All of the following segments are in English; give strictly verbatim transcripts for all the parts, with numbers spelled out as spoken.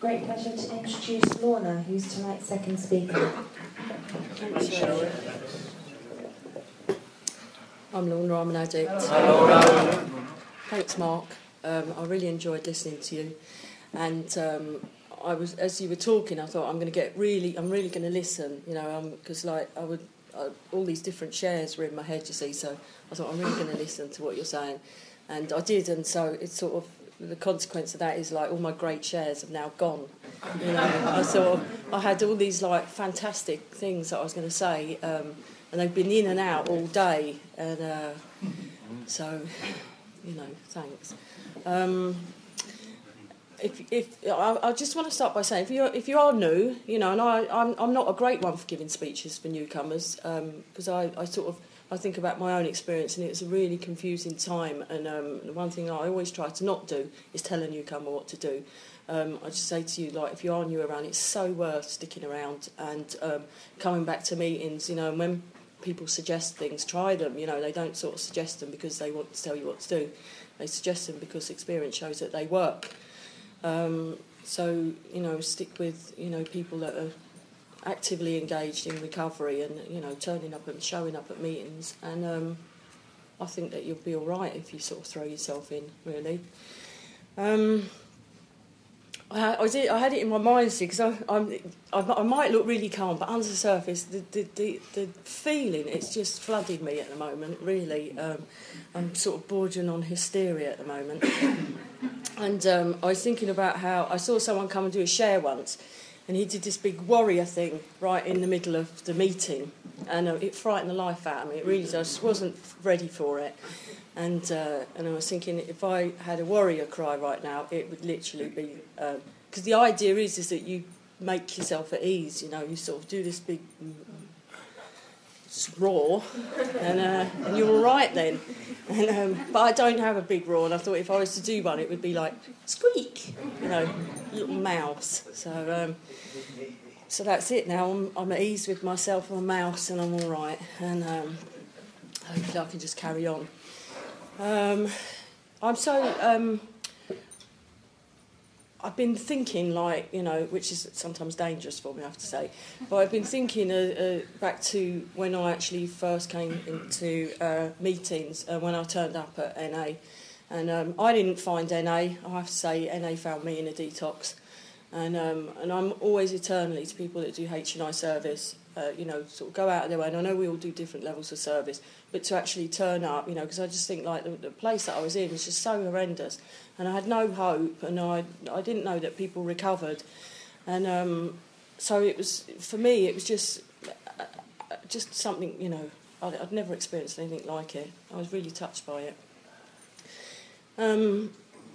great pleasure to introduce Lorna, who's tonight's second speaker. Thanks, Shelley. I'm Lorna, I'm an addict. Hello. Thanks, Mark. Um, I really enjoyed listening to you. And um, I was, as you were talking, I thought I'm going to get really, I'm really going to listen, you know, because um, like I would, I, all these different shares were in my head, you see. So I thought I'm really going to listen to what you're saying, and I did. And so it's sort of the consequence of that is like all my great shares have now gone. You know, I sort of, I had all these like fantastic things that I was going to say, um, and they've been in and out all day, and uh, so, you know, thanks. Um, If, if I, I just want to start by saying, if you if you are new, you know, and I I'm I'm not a great one for giving speeches for newcomers, because um, I, I sort of I think about my own experience, and it's a really confusing time. And um, the one thing I always try to not do is tell a newcomer what to do. Um, I just say to you, like, if you are new around, it's so worth sticking around and um, coming back to meetings. You know, and when people suggest things, try them. You know, they don't sort of suggest them because they want to tell you what to do. They suggest them because experience shows that they work. Um, so, you know, stick with, you know, people that are actively engaged in recovery and, you know, turning up and showing up at meetings. And um, I think that you'll be all right if you sort of throw yourself in, really. Um, I, I, did, I had it in my mind, see, because I, I'm, I, I might look really calm, but under the surface, the, the, the, the feeling, it's just flooded me at the moment, really. Um, I'm sort of bordering on hysteria at the moment. And um, I was thinking about how I saw someone come and do a share once, and he did this big warrior thing right in the middle of the meeting, and uh, it frightened the life out of me. It really did. I just wasn't ready for it. And uh, and I was thinking, if I had a warrior cry right now, it would literally be... Because um, the idea is, is that you make yourself at ease, you know, you sort of do this big roar, and, uh, and you're all right then. And, um, but I don't have a big roar, and I thought if I was to do one, it would be like, squeak, you know, little mouse. So um, so that's it now. I'm, I'm at ease with myself, I'm a mouse, and I'm all right. And um, hopefully I can just carry on. Um, I'm so... Um, I've been thinking, like, you know, which is sometimes dangerous for me, I have to say, but I've been thinking uh, uh, back to when I actually first came into uh, meetings, uh, when I turned up at N A. And um, I didn't find N A, I have to say, N A found me in a detox. And um, and I'm always eternally, to people that do H and I service, uh, you know, sort of go out of their way. And I know we all do different levels of service, but to actually turn up, you know, because I just think, like, the, the place that I was in was just so horrendous. And I had no hope, and I I didn't know that people recovered. And um, so it was, for me, it was just, uh, just something, you know, I'd, I'd never experienced anything like it. I was really touched by it. Um...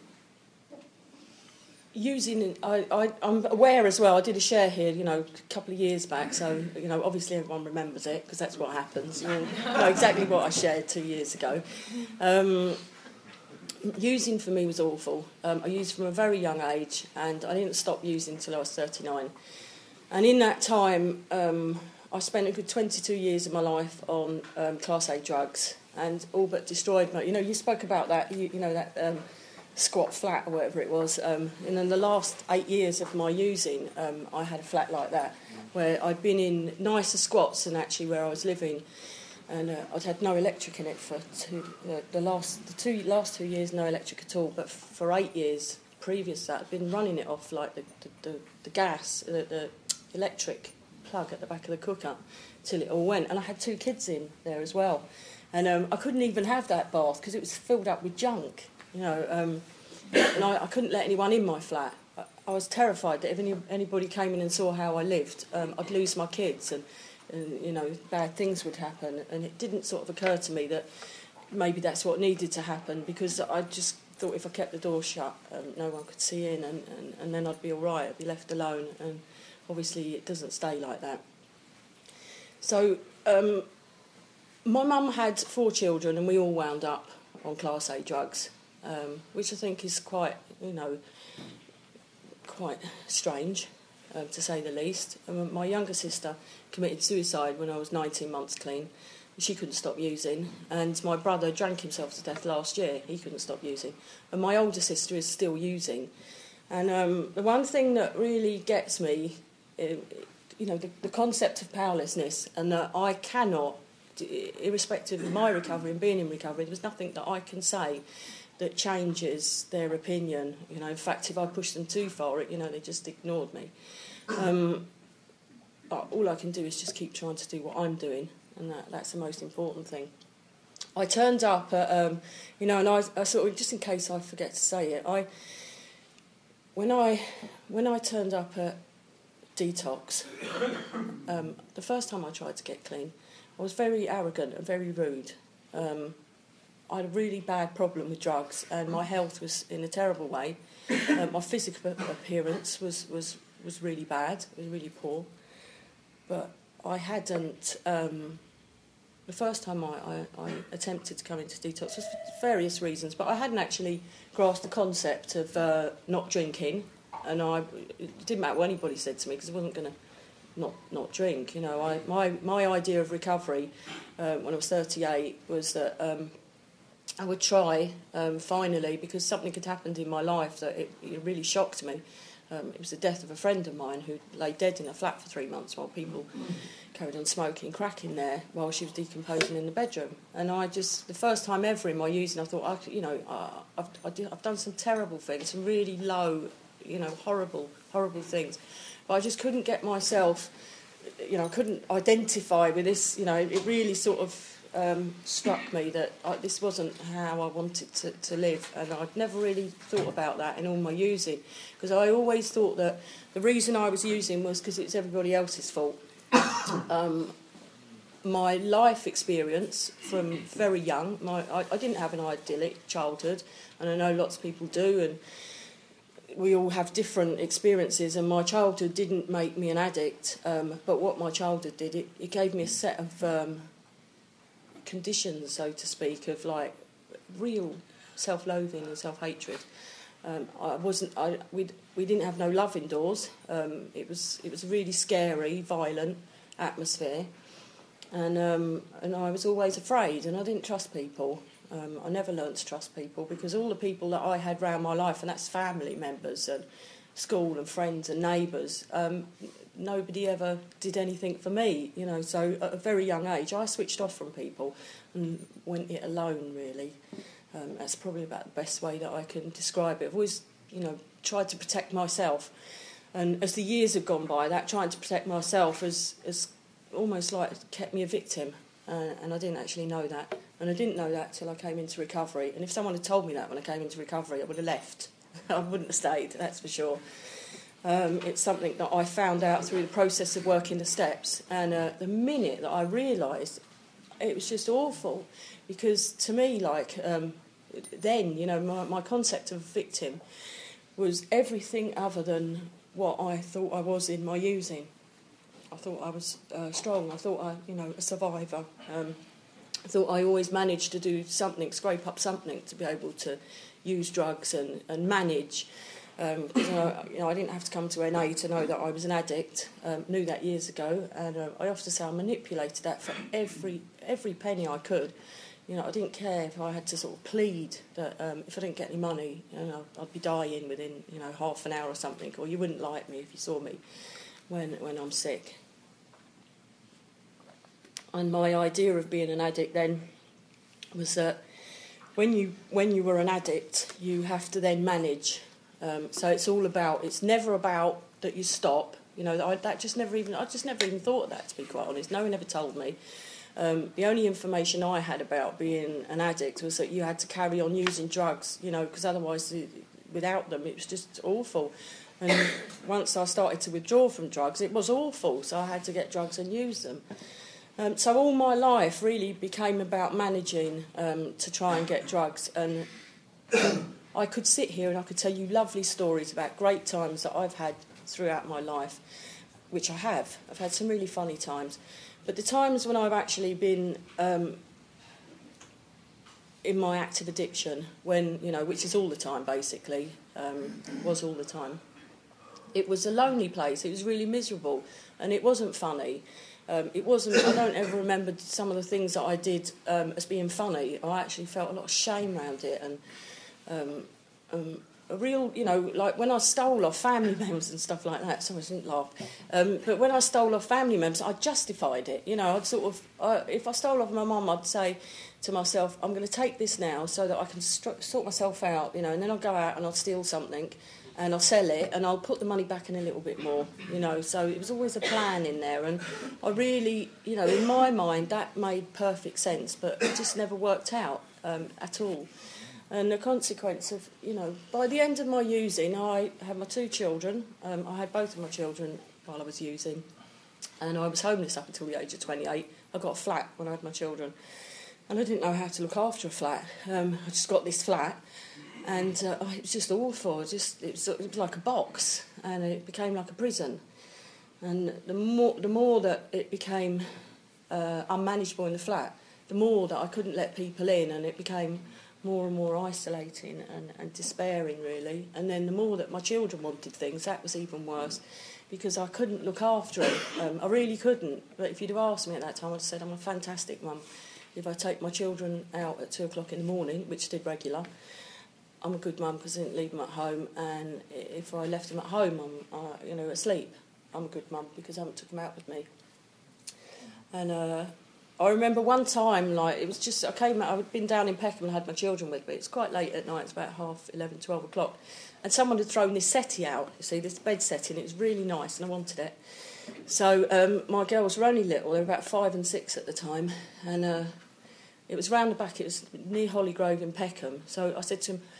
Using, I, I, I'm aware as well, I did a share here, you know, a couple of years back, so, you know, obviously everyone remembers it, because that's what happens. You know exactly what I shared two years ago. Um, using for me was awful. Um, I used from a very young age, and I didn't stop using until I was thirty-nine. And in that time, um, I spent a good twenty-two years of my life on um, Class A drugs, and all but destroyed my... You know, you spoke about that, you, you know, that... Um, squat flat or whatever it was, um, and in the last eight years of my using, um, I had a flat like that, where I'd been in nicer squats than actually where I was living, and uh, I'd had no electric in it for two, uh, the last the two last two years, no electric at all, but for eight years previous to that, I'd been running it off like the the, the, the gas, the, the electric plug at the back of the cooker, till it all went, and I had two kids in there as well, and um, I couldn't even have that bath because it was filled up with junk. You know, um, and I, I couldn't let anyone in my flat. I, I was terrified that if any, anybody came in and saw how I lived, um, I'd lose my kids and, and, you know, bad things would happen. And it didn't sort of occur to me that maybe that's what needed to happen, because I just thought if I kept the door shut, um, no one could see in, and, and, and then I'd be all right, I'd be left alone. And obviously it doesn't stay like that. So um, my mum had four children, and we all wound up on Class A drugs. Um, which I think is quite, you know, quite strange, uh, to say the least. Um, my younger sister committed suicide when I was nineteen months clean. She couldn't stop using. And my brother drank himself to death last year. He couldn't stop using. And my older sister is still using. And um, the one thing that really gets me, you know, the, the concept of powerlessness, and that I cannot, irrespective of my recovery and being in recovery, there's nothing that I can say that changes their opinion. You know, in fact, if I pushed them too far, you know, they just ignored me. Um, but all I can do is just keep trying to do what I'm doing, and that, that's the most important thing. I turned up at, um, you know, and I, I sort of, just in case I forget to say it, I when I when I turned up at Detox, um, the first time I tried to get clean, I was very arrogant and very rude. Um, I had a really bad problem with drugs, and my health was in a terrible way. Um, my physical appearance was, was, was really bad, it was really poor. But I hadn't... Um, the first time I, I, I attempted to come into Detox was for various reasons, but I hadn't actually grasped the concept of uh, not drinking, and I, it didn't matter what anybody said to me, because I wasn't going to not not drink. You know, I, my, my idea of recovery um, when I was thirty-eight was that... Um, I would try, um, finally, because something had happened in my life that it, it really shocked me. Um, it was the death of a friend of mine who lay dead in a flat for three months while people carried on smoking crack in there while she was decomposing in the bedroom. And I just, the first time ever in my using, I thought, I, you know, I, I've, I did, I've done some terrible things, some really low, you know, horrible, horrible things. But I just couldn't get myself, you know, I couldn't identify with this, you know, it really sort of... Um, struck me that I, this wasn't how I wanted to, to live, and I'd never really thought about that in all my using, because I always thought that the reason I was using was because it's everybody else's fault. Um, my life experience from very young, my, I, I didn't have an idyllic childhood, and I know lots of people do, and we all have different experiences, and my childhood didn't make me an addict, um, but what my childhood did, it, it gave me a set of... Um, conditions, so to speak, of like real self-loathing and self-hatred. Um, I wasn't. I we we didn't have no love indoors. Um, it was it was a really scary, violent atmosphere, and um, and I was always afraid, and I didn't trust people. Um, I never learnt to trust people, because all the people that I had round my life, and that's family members and school and friends and neighbours. Um, Nobody ever did anything for me, you know, so at a very young age I switched off from people and went it alone, really. Um, that's probably about the best way that I can describe it. I've always, you know, tried to protect myself, and as the years have gone by, that trying to protect myself has, has almost like kept me a victim, uh, and I didn't actually know that, and I didn't know that till I came into recovery, and if someone had told me that when I came into recovery, I would have left. I wouldn't have stayed, that's for sure. Um, it's something that I found out through the process of working the steps, and uh, the minute that I realised, it was just awful, because to me, like, um, then, you know, my, my concept of victim was everything other than what I thought I was in my using. I thought I was uh, strong, I thought I, you know, a survivor. Um, I thought I always managed to do something, scrape up something to be able to use drugs and, and manage. Um, you know, you know, I didn't have to come to N A to know that I was an addict. Um, knew that years ago, and uh, I often say I manipulated that for every every penny I could. You know, I didn't care if I had to sort of plead that um, if I didn't get any money, you know, I'd be dying within, you know, half an hour or something, or you wouldn't like me if you saw me when when I'm sick. And my idea of being an addict then was that when you when you were an addict, you have to then manage. Um, so it's all about, it's never about that you stop. You know, I, that just never even, I just never even thought of that, to be quite honest. No one ever told me. Um, the only information I had about being an addict was that you had to carry on using drugs, you know, because otherwise, without them, it was just awful. And once I started to withdraw from drugs, it was awful, so I had to get drugs and use them. Um, so all my life really became about managing um, to try and get drugs, and um, I could sit here and I could tell you lovely stories about great times that I've had throughout my life, which I have. I've had some really funny times. But the times when I've actually been um, in my active addiction, when, you know, which is all the time basically, um, was all the time, it was a lonely place. It was really miserable, and it wasn't funny. Um, it wasn't. I don't ever remember some of the things that I did um, as being funny. I actually felt a lot of shame around it, and um, um, a real, you know, like when I stole off family members and stuff like that, so I didn't laugh, um, but when I stole off family members, I justified it, you know, I'd sort of, uh, if I stole off my mum, I'd say to myself, I'm going to take this now so that I can st- sort myself out, you know, and then I'll go out and I'll steal something and I'll sell it and I'll put the money back in a little bit more, you know, so it was always a plan in there, and I really, you know, in my mind, that made perfect sense, but it just never worked out um, at all. And the consequence of, you know, by the end of my using, I had my two children. Um, I had both of my children while I was using. And I was homeless up until the age of twenty-eight. I got a flat when I had my children. And I didn't know how to look after a flat. Um, I just got this flat. And uh, oh, it was just awful. It, just, it, was, it was like a box. And it became like a prison. And the more, the more that it became uh, unmanageable in the flat, the more that I couldn't let people in, and it became more and more isolating and, and despairing, really. And then the more that my children wanted things, that was even worse, because I couldn't look after them. Um, I really couldn't. But if you'd have asked me at that time, I'd have said I'm a fantastic mum. If I take my children out at two o'clock in the morning, which I did regular, I'm a good mum because I didn't leave them at home. And if I left them at home, I'm uh, you know asleep, I'm a good mum because I haven't took them out with me. And uh, I remember one time, like, it was just, I came out, I'd been down in Peckham and had my children with me. It's quite late at night, it's about half eleven, twelve o'clock. And someone had thrown this settee out, you see, this bed setting. It was really nice and I wanted it. So um, my girls were only little, they were about five and six at the time. And uh, it was round the back, it was near Hollygrove in Peckham. So I said to him,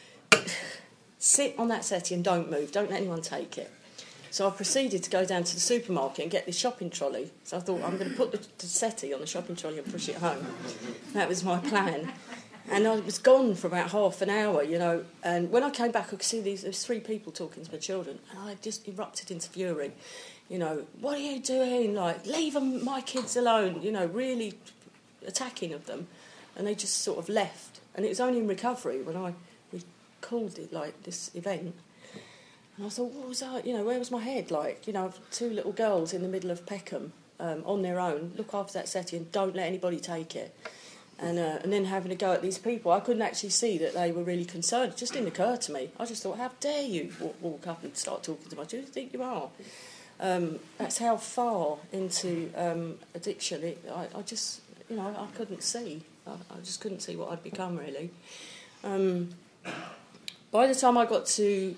sit on that settee and don't move, don't let anyone take it. So I proceeded to go down to the supermarket and get this shopping trolley. So I thought, I'm going to put the, the settee on the shopping trolley and push it home. That was my plan. And I was gone for about half an hour, you know. And when I came back, I could see these, there's three people talking to my children. And I just erupted into fury. You know, what are you doing? Like, leave them, my kids alone. You know, really attacking of them. And they just sort of left. And it was only in recovery when I recalled it, like, this event. And I thought, what was that? You know, where was my head? Like, you know, two little girls in the middle of Peckham um, on their own, look after that settee and don't let anybody take it. And uh, and then having to go at these people, I couldn't actually see that they were really concerned. It just didn't occur to me. I just thought, how dare you walk, walk up and start talking to my children? Who do you think you are? Um, that's how far into um, addiction it, I, I just, you know, I couldn't see. I, I just couldn't see what I'd become, really. Um, by the time I got to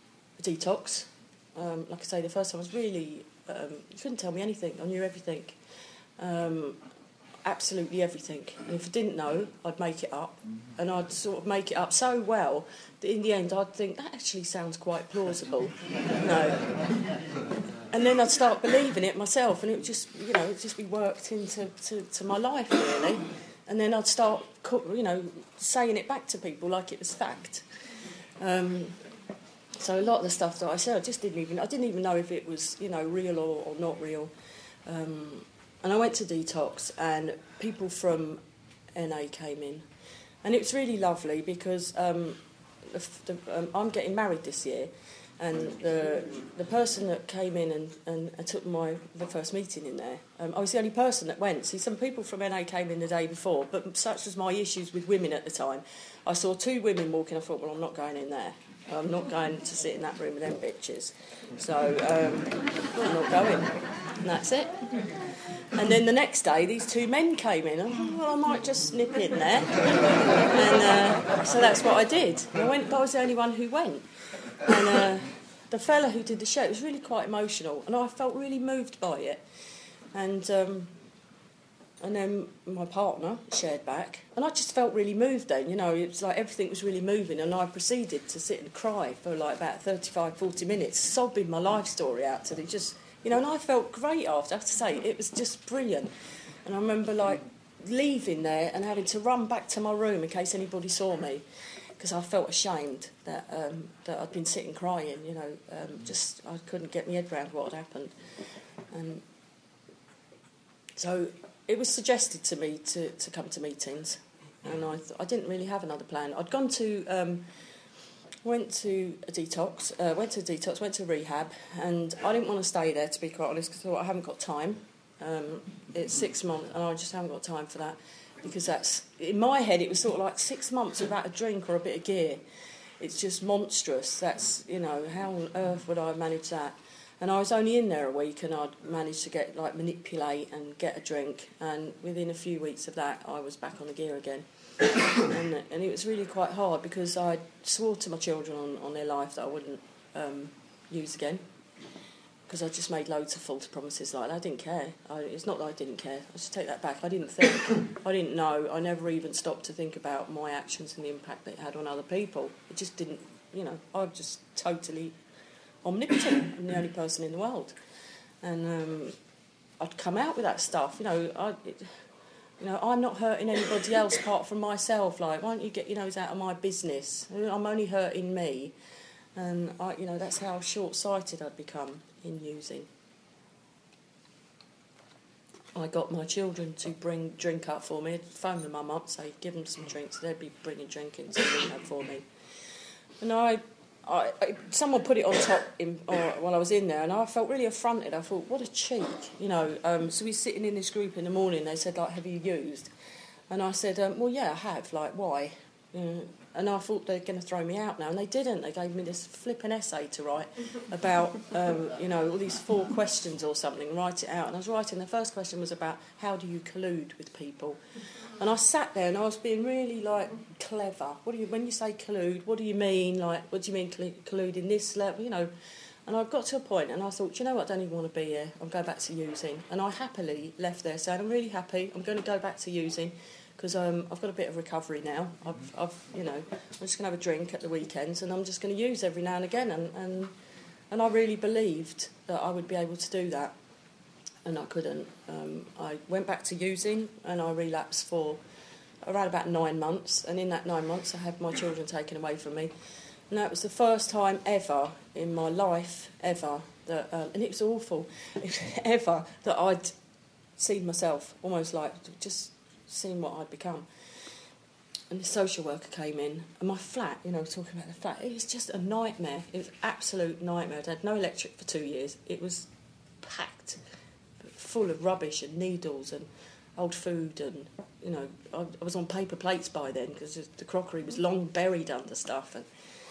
detox, um, like I say, the first time I was really, um, you couldn't tell me anything. I knew everything, um, absolutely everything. And if I didn't know, I'd make it up, and I'd sort of make it up so well that in the end I'd think that actually sounds quite plausible. No, and then I'd start believing it myself, and it would just, you know, it'd just be worked into to, to my life, really. And then I'd start, you know, saying it back to people like it was fact. Um, So a lot of the stuff that I said, I just didn't even, I didn't even know if it was, you know, real or, or not real. Um, and I went to detox, and people from N A came in, and it was really lovely because um, the, the, um, I'm getting married this year, and the the person that came in and, and, and took my the first meeting in there, um, I was the only person that went. See, some people from N A came in the day before, but such was my issues with women at the time, I saw two women walking. I thought, well, I'm not going in there. I'm not going to sit in that room with them bitches. So um, I'm not going. And that's it. And then the next day, these two men came in. I thought, well, I might just nip in there. And uh, so that's what I did. And I went, but I was the only one who went. And uh, the fella who did the show, it was really quite emotional. And I felt really moved by it. And... Um, And then my partner shared back, and I just felt really moved then, you know, it was like everything was really moving, and I proceeded to sit and cry for like about thirty-five, forty minutes, sobbing my life story out to them, just, you know, and I felt great after, I have to say, it was just brilliant. And I remember like leaving there and having to run back to my room in case anybody saw me, because I felt ashamed that um, that I'd been sitting crying, you know, um, just, I couldn't get my head around what had happened. And so it was suggested to me to, to come to meetings, and I th- I didn't really have another plan. I'd gone to, um, went to a detox, uh, went to a detox, went to rehab, and I didn't want to stay there, to be quite honest, because I thought I haven't got time. Um, it's six months, and I just haven't got time for that, because that's, in my head, it was sort of like six months without a drink or a bit of gear it's just monstrous. That's, you know, how on earth would I manage that? And I was only in there a week, and I'd managed to get, like, manipulate and get a drink, and within a few weeks of that, I was back on the gear again. and, and it was really quite hard, because I swore to my children on, on their life that I wouldn't um, use again, because I just made loads of false promises like that. I didn't care. I, it's not that I didn't care. I should take that back. I didn't think. I didn't know. I never even stopped to think about my actions and the impact that it had on other people. It just didn't, you know, I'm just totally omnipotent. I'm the only person in the world. And um, I'd come out with that stuff, you know, I... It, You know, I'm not hurting anybody else apart from myself. Like, why don't you get your nose out of my business? I'm only hurting me. And, I, you know, that's how short-sighted I'd become in using. I got my children to bring drink up for me. I'd phone my mum up, say, give them some drinks. They'd be bringing drink in, some drink up for me. And I... I, I, someone put it on top in, or, while I was in there, and I felt really affronted. I thought, what a cheek, you know. Um, so we were sitting in this group in the morning. They said, like, have you used? And I said, um, well, yeah, I have. Like, why? Mm. And I thought they're going to throw me out now, and they didn't. They gave me this flipping essay to write about, um, you know, all these four questions or something. Write it out. And I was writing. The first question was about how do you collude with people. And I sat there and I was being really, like, clever. What do you, when you say collude, what do you mean? Like, what do you mean collude in this level? You know, and I got to a point and I thought, do you know what, I don't even want to be here. I'm going back to using. And I happily left there saying, I'm really happy. I'm going to go back to using because um, I've got a bit of recovery now. I've, I've, you know, I'm just going to have a drink at the weekends and I'm just going to use every now and again. And, and, and I really believed that I would be able to do that. And I couldn't. Um, I went back to using and I relapsed for around about nine months. And in that nine months, I had my children taken away from me. And that was the first time ever in my life, ever, that, um, and it was awful, ever, that I'd seen myself, almost like just seen what I'd become. And the social worker came in, and my flat, you know, talking about the flat, it was just a nightmare. It was an absolute nightmare. I'd had no electric for two years. It was packed, full of rubbish and needles and old food, and, you know, I, I was on paper plates by then because the crockery was long buried under stuff, and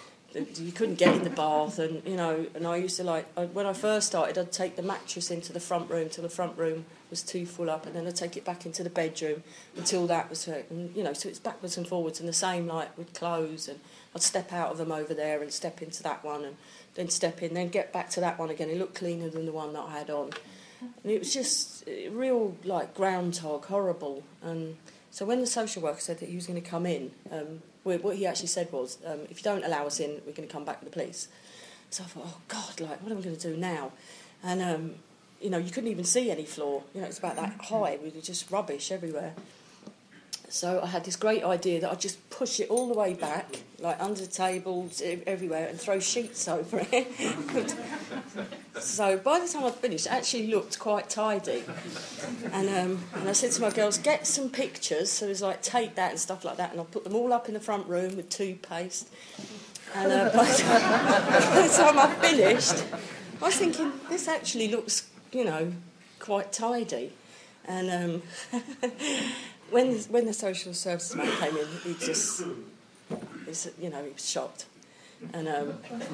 you couldn't get in the bath, and, you know, and I used to, like, I, when I first started, I'd take the mattress into the front room till the front room was too full up, and then I'd take it back into the bedroom until that was, and, you know, so it's backwards and forwards, and the same, like, with clothes, and I'd step out of them over there and step into that one, and then step in, then get back to that one again. It looked cleaner than the one that I had on. And it was just real, like, groundhog, horrible. And so when the social worker said that he was going to come in, um, what he actually said was, um, if you don't allow us in, we're going to come back with the police. So I thought, oh, God, like, what am I going to do now? And, um, you know, you couldn't even see any floor. You know, it's about that high with just rubbish everywhere. So I had this great idea that I'd just push it all the way back, like under the tables, everywhere, and throw sheets over it. So by the time I'd finished, it actually looked quite tidy. And um, and I said to my girls, get some pictures. So it was like, take that and stuff like that, and I'll put them all up in the front room with toothpaste. And uh, by, the time, by the time I finished, I was thinking, this actually looks, you know, quite tidy. And um, when when the social services man came in, he just, he's, you know, he was shocked. And um,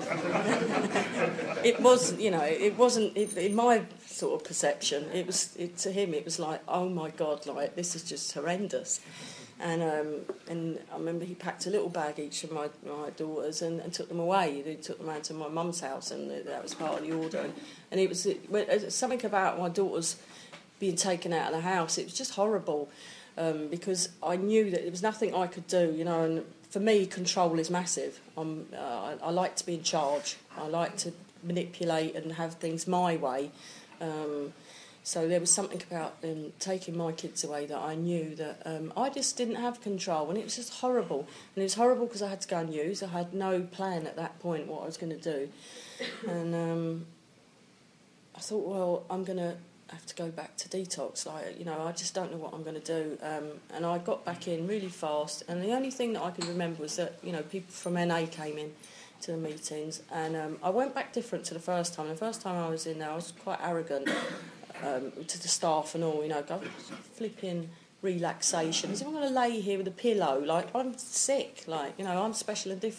it was, you know, it wasn't, it, in my sort of perception, it was, it, to him, it was like, oh my God, like, this is just horrendous. And um, and I remember he packed a little bag each of my, my daughters and, and took them away. He took them around to my mum's house, and that was part of the order. And, and it was it, something about my daughters being taken out of the house. It was just horrible, um, because I knew that there was nothing I could do, you know. And for me, control is massive. I'm, uh, I, I like to be in charge. I like to manipulate and have things my way. Um, so there was something about them taking my kids away that I knew that um, I just didn't have control, and it was just horrible. And it was horrible because I had to go and use. I had no plan at that point what I was going to do. And um, I thought, well, I'm going to have to go back to detox. Like, you know, I just don't know what I'm going to do. Um, and I got back in really fast. And the only thing that I could remember was that, you know, people from N A came in to the meetings. And um, I went back different to the first time. The first time I was in there, I was quite arrogant um, to the staff and all, you know, go flipping relaxation. Is everyone going to lay here with a pillow? Like, I'm sick. Like, you know, I'm special and different.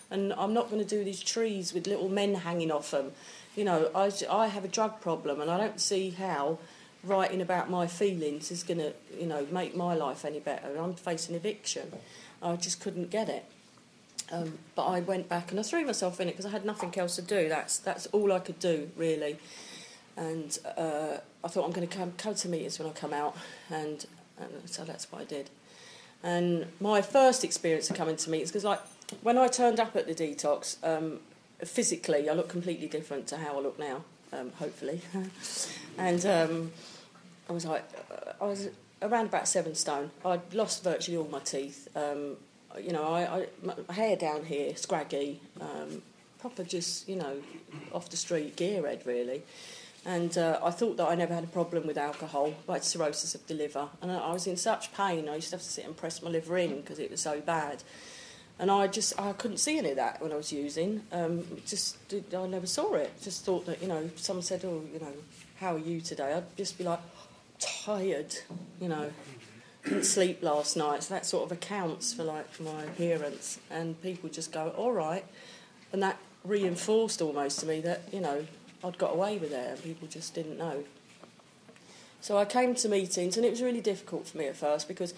and I'm not going to do these trees with little men hanging off them. You know, I, I have a drug problem, and I don't see how writing about my feelings is going to, you know, make my life any better. I'm facing eviction. I just couldn't get it. Um, but I went back and I threw myself in it because I had nothing else to do. That's that's all I could do, really. And uh, I thought, I'm going to come, come to meetings when I come out, and, and so that's what I did. And my first experience of coming to meetings, because like when I turned up at the detox, um, physically I looked completely different to how I look now, um, hopefully. and um, I was like, I was around about seven stone. I'd lost virtually all my teeth. Um, you know, I, I my hair down here, scraggy, um, proper just, you know, off the street gearhead really. And uh, I thought that I never had a problem with alcohol. I had cirrhosis of the liver, and I was in such pain. I used to have to sit and press my liver in because it was so bad. And I just I couldn't see any of that when I was using. Um, just I never saw it. Just thought that, you know, if someone said, "Oh, you know, how are you today?" I'd just be like, tired, you know. Didn't sleep last night, so that sort of accounts for like my appearance. And people just go, all right, and that reinforced almost to me that, you know, I'd got away with it and people just didn't know. So I came to meetings, and it was really difficult for me at first because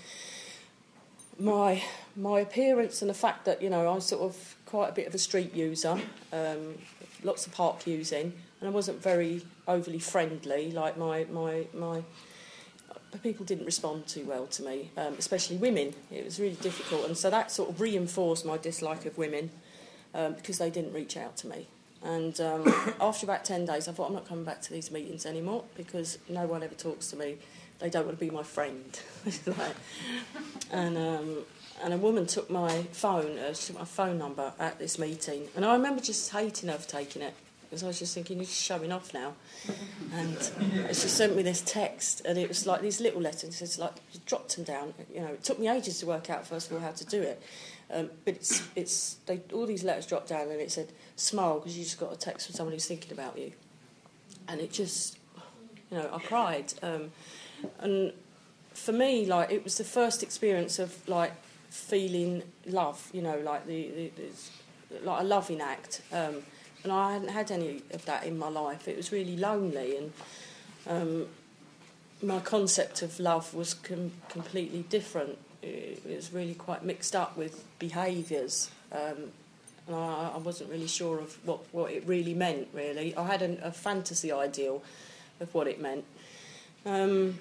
my my appearance and the fact that, you know, I was sort of quite a bit of a street user, um, lots of park using, and I wasn't very overly friendly. Like my my my. People didn't respond too well to me, um, especially women. It was really difficult, and so that sort of reinforced my dislike of women um, because they didn't reach out to me. And um, after about ten days, I thought, I'm not coming back to these meetings anymore because no one ever talks to me. They don't want to be my friend. like, and um, and a woman took my phone, uh, she took my phone number at this meeting, and I remember just hating her for taking it. Because I was just thinking, you're just showing off now. And she sent me this text, and it was like these little letters. It's like, she dropped them down. You know, it took me ages to work out, first of all, how to do it. Um, but it's, it's they, all these letters dropped down, and it said, smile, because you just got a text from someone who's thinking about you. And it just, you know, I cried. Um, and for me, like, it was the first experience of, like, feeling love, you know, like the, the, the like a loving act. Um, And I hadn't had any of that in my life. It was really lonely, and um, my concept of love was com- completely different. It, it was really quite mixed up with behaviours, um, and I, I wasn't really sure of what, what it really meant, really. I had an, a fantasy ideal of what it meant. Um,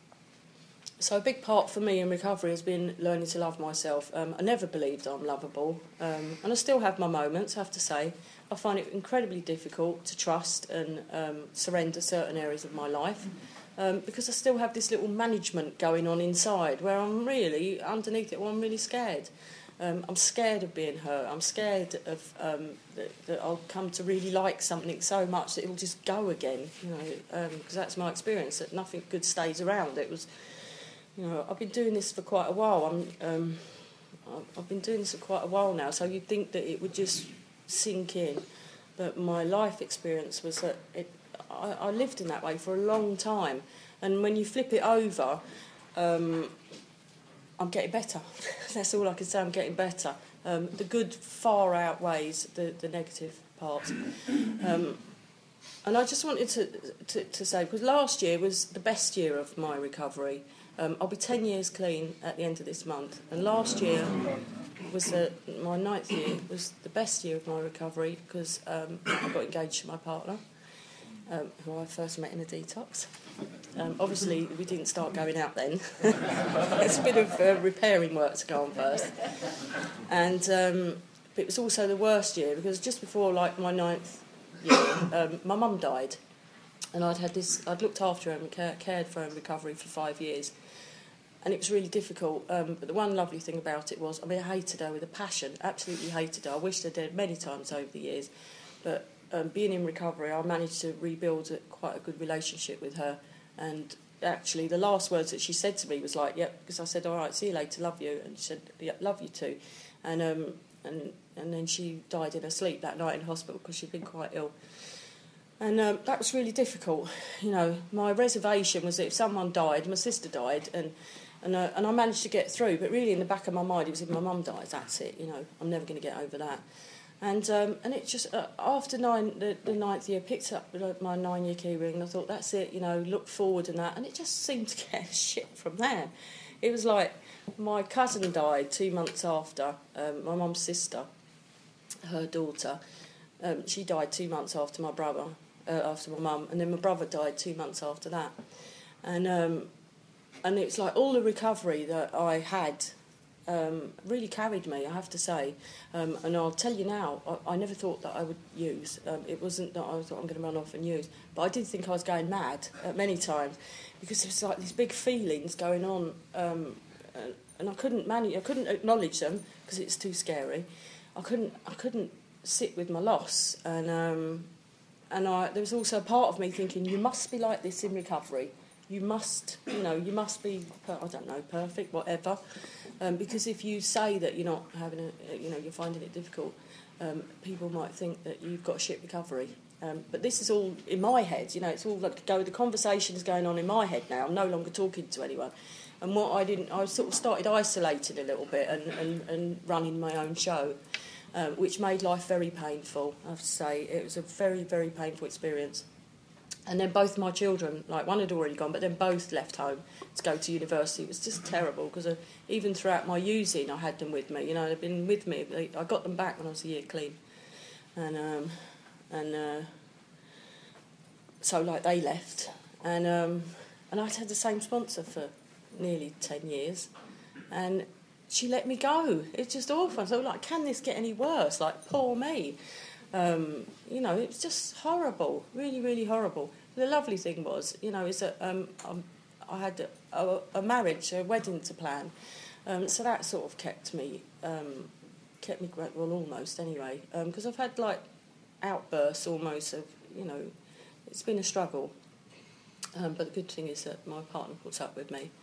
so a big part for me in recovery has been learning to love myself. Um, I never believed I'm lovable, um, and I still have my moments, I have to say. I find it incredibly difficult to trust and um, surrender certain areas of my life um, because I still have this little management going on inside where I'm really, underneath it, well, I'm really scared. Um, I'm scared of being hurt. I'm scared of um, that, that I'll come to really like something so much that it'll just go again, you know, because um, that's my experience, that nothing good stays around. It was, you know, I've been doing this for quite a while. I'm, um, I've been doing this for quite a while now, so you'd think that it would just sink in, but my life experience was that it, I, I lived in that way for a long time, and when you flip it over, um, I'm getting better. That's all I can say. I'm getting better. Um, the good far outweighs the, the negative parts, um, and I just wanted to, to to say, because last year was the best year of my recovery. Um, I'll be ten years clean at the end of this month, and last year was the, my ninth year, was the best year of my recovery because um, I got engaged to my partner, um, who I first met in a detox. Um, obviously, we didn't start going out then. It's a bit of uh, repairing work to go on first. And um, but it was also the worst year because just before like my ninth year, um, my mum died. And I'd had this, I'd looked after her and care, cared for her in recovery for five years. And it was really difficult, um, but the one lovely thing about it was, I mean, I hated her with a passion, absolutely hated her. I wished I did many times over the years, but um, being in recovery, I managed to rebuild a, quite a good relationship with her. And actually, the last words that she said to me was like, "Yep," because I said, "All right, see you later, love you," and she said, "Yep, love you too," and um, and and then she died in her sleep that night in hospital because she'd been quite ill. And um, that was really difficult. You know, my reservation was that if someone died, my sister died, and and uh, and I managed to get through. But really, in the back of my mind, it was if my mum dies, that's it. You know, I'm never going to get over that. And um, and it just, uh, after nine, the, the ninth year, picked up my nine-year key ring, and I thought, that's it, you know, look forward and that. And it just seemed to get shit from there. It was like my cousin died two months after, um, my mum's sister, her daughter. Um, she died two months after my brother, uh, after my mum, and then my brother died two months after that. And um, and it's like all the recovery that I had um, really carried me, I have to say. Um, and I'll tell you now, I, I never thought that I would use. Um, it wasn't that I thought I'm going to run off and use, but I did think I was going mad at many times, because there was like these big feelings going on, um, and, and I couldn't manage. I couldn't acknowledge them because it's too scary. I couldn't. I couldn't sit with my loss, and um, and I, there was also a part of me thinking, you must be like this in recovery. You must, you know, you must be, I don't know, perfect, whatever. Um, because if you say that you're not having a, you know, you're finding it difficult, um, people might think that you've got shit recovery. Um, but this is all in my head, you know, it's all like go. The conversation is going on in my head now. I'm no longer talking to anyone. And what I didn't, I sort of started isolating a little bit and, and, and running my own show, um, which made life very painful, I have to say. It was a very, very painful experience. And then both my children, like one had already gone, but then both left home to go to university. It was just terrible, because uh, even throughout my using, I had them with me. You know, they'd been with me. They, I got them back when I was a year clean. And um, and uh, so, like, they left. And um, and I'd had the same sponsor for nearly ten years. And she let me go. It's just awful. So, like, can this get any worse? Like, poor me. Um, you know, it was just horrible, really, really horrible. The lovely thing was, you know, is that um, um, I had a, a, a marriage, a wedding to plan, um, so that sort of kept me, um, kept me, well, almost anyway, because um, I've had, like, outbursts almost of, you know, it's been a struggle, um, but the good thing is that my partner puts up with me.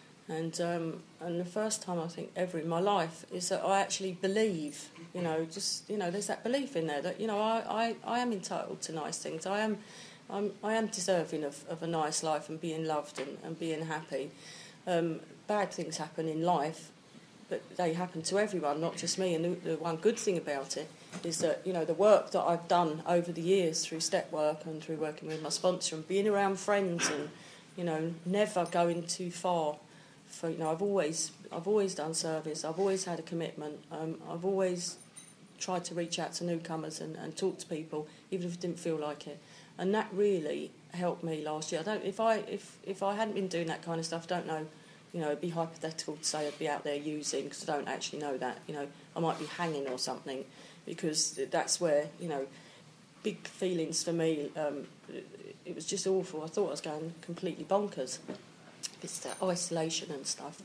And um, and the first time, I think, ever in my life is that I actually believe, you know, just, you know, there's that belief in there that, you know, I, I, I am entitled to nice things. I am I'm, I am deserving of, of a nice life and being loved and, and being happy. Um, bad things happen in life, but they happen to everyone, not just me. And the, the one good thing about it is that, you know, the work that I've done over the years through step work and through working with my sponsor and being around friends and, you know, never going too far. For, you know, I've always, I've always done service. I've always had a commitment. Um, I've always tried to reach out to newcomers and, and talk to people, even if it didn't feel like it. And that really helped me last year. I don't, if I, if, if I hadn't been doing that kind of stuff, I don't know. You know, it'd be hypothetical to say I'd be out there using, because I don't actually know that. You know, I might be hanging or something, because that's where, you know, big feelings for me. Um, it, it was just awful. I thought I was going completely bonkers. It's that isolation and stuff.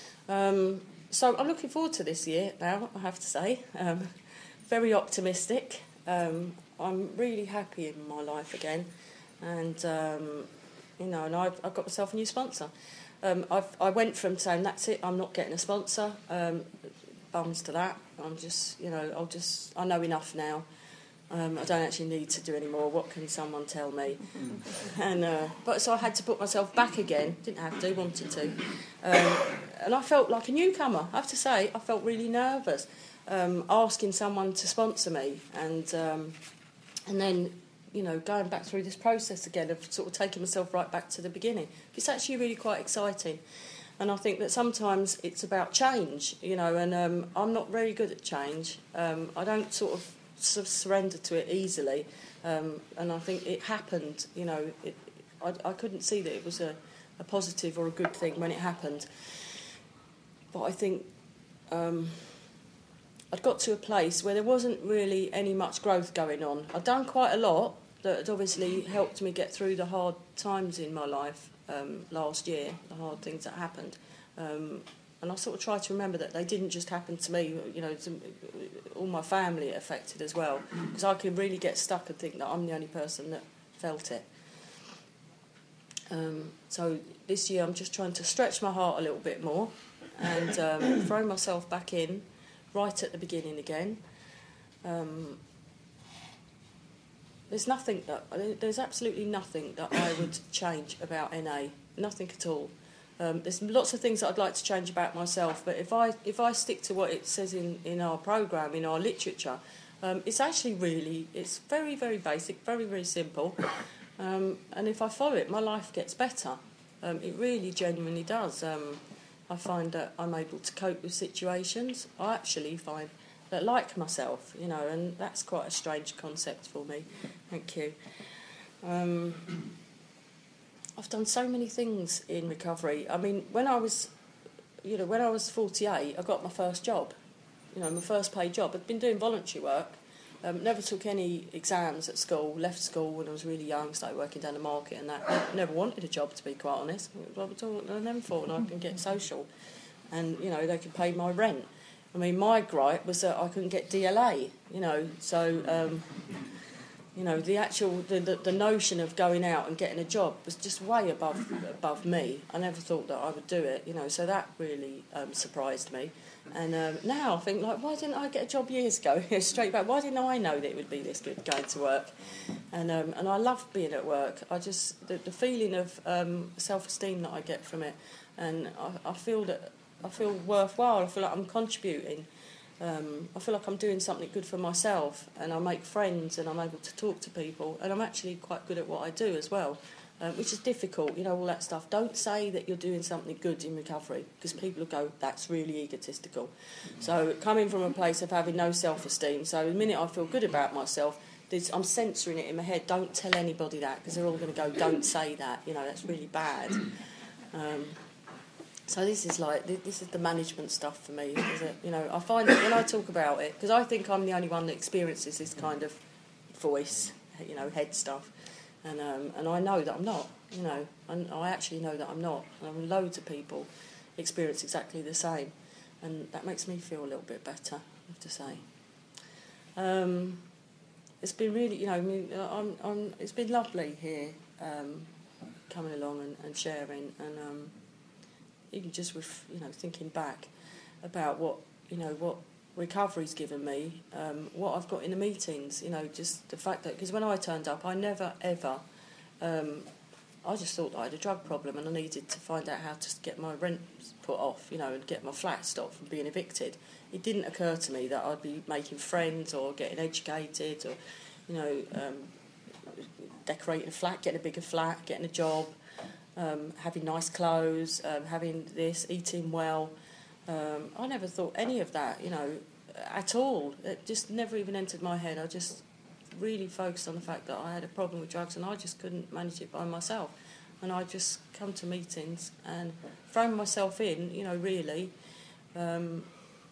Um, so I'm looking forward to this year now, I have to say. Um, very optimistic. Um, I'm really happy in my life again. And, um, you know, and I've, I've got myself a new sponsor. Um, I've, I went from saying, that's it, I'm not getting a sponsor, um, bums to that. I'm just, you know, I'll just, I know enough now. Um, I don't actually need to do any more. What can someone tell me? and uh, but so I had to put myself back again. Didn't have to, wanted to. Um, and I felt like a newcomer. I have to say, I felt really nervous um, asking someone to sponsor me, and um, and then, you know, going back through this process again of sort of taking myself right back to the beginning. It's actually really quite exciting. And I think that sometimes it's about change, you know, and um, I'm not very good at change. Um, I don't sort of sort of surrender to it easily, um, and I think it happened, you know, it, I, I couldn't see that it was a, a positive or a good thing when it happened, but I think um, I'd got to a place where there wasn't really any much growth going on. I'd done quite a lot that had obviously helped me get through the hard times in my life um, last year, the hard things that happened. Um, And I sort of try to remember that they didn't just happen to me, you know, to, all my family it affected as well. Because I can really get stuck and think that I'm the only person that felt it. Um, so this year I'm just trying to stretch my heart a little bit more and um, throw myself back in right at the beginning again. Um, there's nothing that, there's absolutely nothing that I would change about N A, nothing at all. Um, there's lots of things that I'd like to change about myself, but if I if I stick to what it says in, in our programme, in our literature, Um, it's actually really, it's very, very basic, very, very simple. Um, and if I follow it, my life gets better. Um, it really genuinely does. Um, I find that I'm able to cope with situations. I actually find that I like myself, you know, and that's quite a strange concept for me. Thank you. Um, I've done so many things in recovery. I mean, when I was, you know, when I was forty-eight, I got my first job. You know, my first paid job. I'd been doing voluntary work. Um, never took any exams at school. Left school when I was really young. Started working down the market and that. Never, never wanted a job, to be quite honest. I was talking to them for, and I can get social, and you know they can pay my rent. I mean, my gripe was that I couldn't get D L A. You know, so. Um, You know, the actual, the, the, the notion of going out and getting a job was just way above above me. I never thought that I would do it, you know, so that really um, surprised me. And um, now I think, like, why didn't I get a job years ago? Straight back, why didn't I know that it would be this good going to work? And um, and I love being at work. I just, the, the feeling of um, self-esteem that I get from it, and I, I feel that, I feel worthwhile, I feel like I'm contributing. Um, I feel like I'm doing something good for myself, and I make friends and I'm able to talk to people, and I'm actually quite good at what I do as well, um, which is difficult, you know, all that stuff. Don't say that you're doing something good in recovery, because people will go, that's really egotistical. So coming from a place of having no self-esteem, so the minute I feel good about myself, I'm censoring it in my head. Don't tell anybody that, because they're all going to go, don't say that, you know, that's really bad. Um, So this is like, this is the management stuff for me, is it? You know, I find that when I talk about it, because I think I'm the only one that experiences this kind of voice, you know, head stuff, and um, and I know that I'm not, you know, and I actually know that I'm not, and loads of people experience exactly the same, and that makes me feel a little bit better, I have to say. Um, it's been really, you know, I mean, I'm, I'm, it's been lovely here, um, coming along and, and sharing, and um, even just with, you know, thinking back about what, you know, what recovery's given me, um, what I've got in the meetings, you know, just the fact that, because when I turned up, I never, ever, um, I just thought that I had a drug problem and I needed to find out how to get my rent put off, you know, and get my flat stopped from being evicted. It didn't occur to me that I'd be making friends or getting educated or, you know, um, decorating a flat, getting a bigger flat, getting a job, Um, having nice clothes, um, having this, eating well. Um, I never thought any of that, you know, at all. It just never even entered my head. I just really focused on the fact that I had a problem with drugs and I just couldn't manage it by myself. And I just come to meetings and thrown myself in, you know, really, um,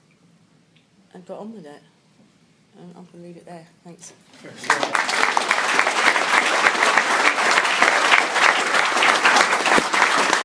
and got on with it. And I'm going to leave it there. Thanks.